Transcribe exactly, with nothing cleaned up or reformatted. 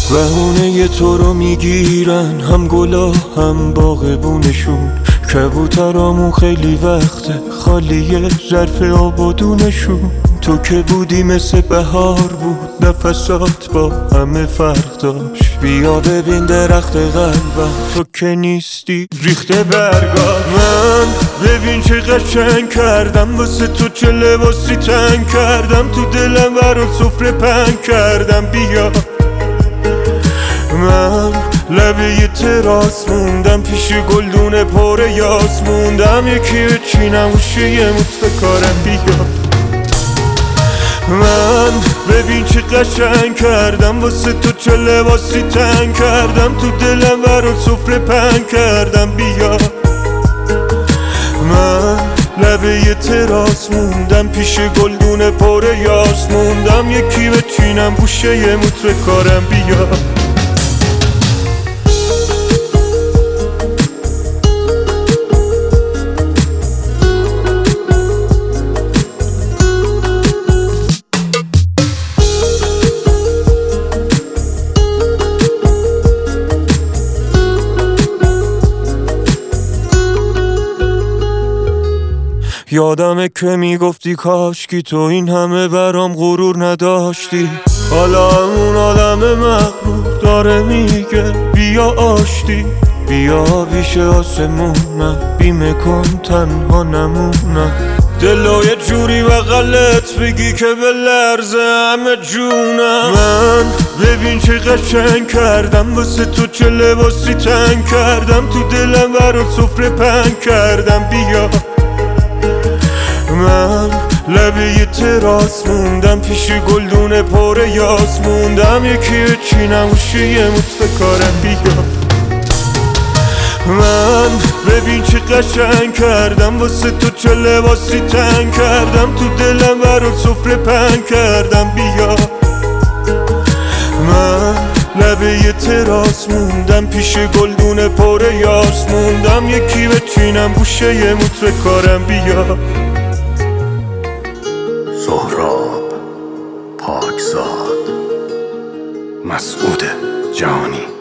بهونه تو رو میگیرن هم گلا هم باغبونشون، کبوترامون خیلی وقته خالیه ظرف آبادونشون. تو که بودی مثل بهار بود، نفسات با همه فرق داشت. بیا ببین درخت قلبم، تو که نیستی ریخته برگا. من ببین چه قشنگ کردم واسه تو، چه لباسی تنگ کردم تو دلم برات سفره پنگ کردم. بیا من لبه یه تراس موندم، پیش گلدون پر یاس موندم. یکی بچینم گوشه یه موت بکارم. بیا من ببین چه قشنگ کردم واسه تو، چه لباسی تنگ کردم تو دلم برات سفره پنگ کردم. بیا من لبه یه تراس موندم، پیش گلدون پر یاس موندم. یکی بچینم گوشه یه موت بکارم. بیا یادمه که میگفتی کاشکی تو این همه برام غرور نداشتی. حالا اون آدم مغرور داره میگه بیا آشتی. بیا پیش آسمونم، بیمه کن تنها نمونم. دلو یه جوری بغلت بگی که به لرزه همه جونم. من ببین چه قشنگ کردم واسه تو، چه لباسی تنگ کردم تو دلم برات سفره پنگ کردم. بیا من لبه یه تراس موندم، پیش گلدون پر یاس موندم. یکی بچینم گوشه یه موت بکارم. بیا من ببین چه قشنگ کردم واسه تو، چه لباسی تنگ کردم تو دلم برات سفره پنگ کردم. بیا من لبه یه تراس موندم، پیش گلدون پر یاس موندم. یکی بچینم گوشه یه موت بکارم. بیا سهراب پاکزاد، مسعود جهانی.